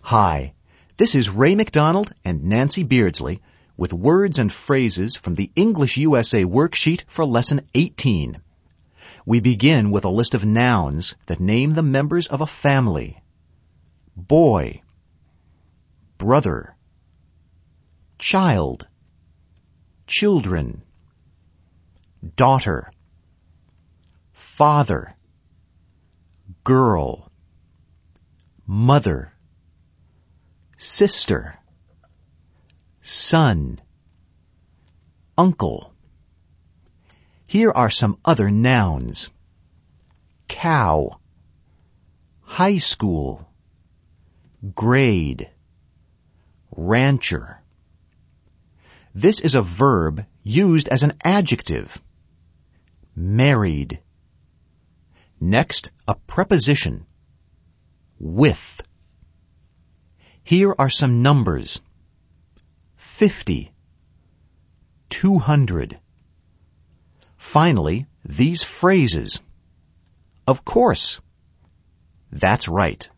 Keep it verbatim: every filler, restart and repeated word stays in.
Hi, this is Ray McDonald and Nancy Beardsley with words and phrases from the English U S A worksheet for Lesson eighteen. We begin with a list of nouns that name the members of a family. Boy, brother, child, children, daughter, father, girl, mother, sister, son, uncle. Here are some other nouns. Cow, high school, grade, rancher. This is a verb used as an adjective. Married. Next, a preposition. With. Here are some numbers. Fifty. Two hundred. Finally, these phrases. Of course. That's right.